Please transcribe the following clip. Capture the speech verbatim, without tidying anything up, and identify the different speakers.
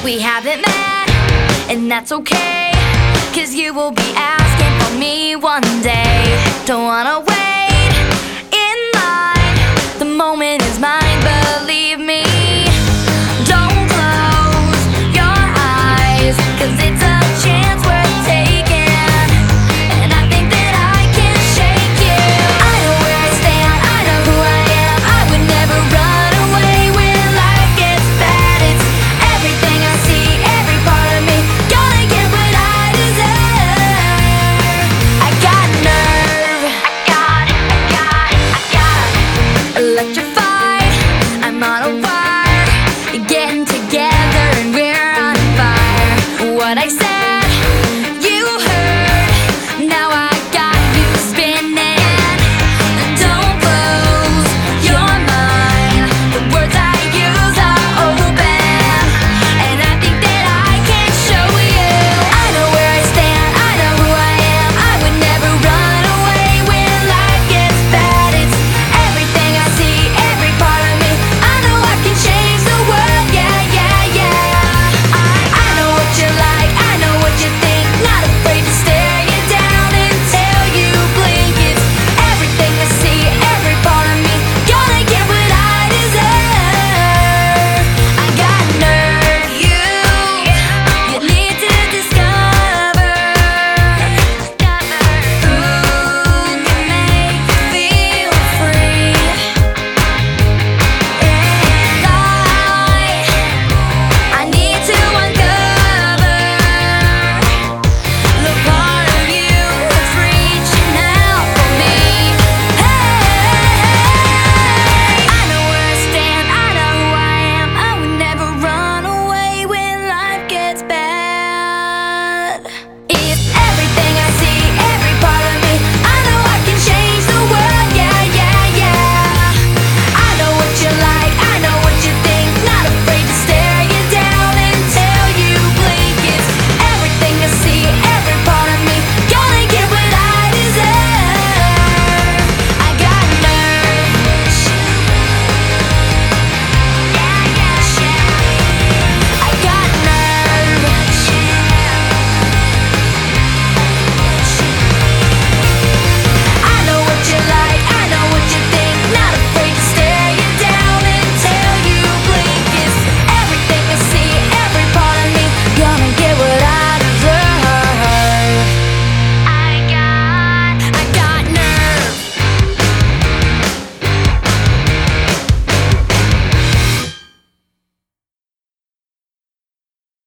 Speaker 1: We haven't met, and that's okay, 'cause you will be asking for me one day. Don't wanna wait in line, the moment is mine, believe me. Don't close your eyes, 'cause it's a chance worth taking, and I think that I can shake you. I know where I stand, I know who I am. I would never run away when life gets bad. It's everything I see, every part of me. Gonna get what I deserve. I got nerve, I got, I got, I got electric.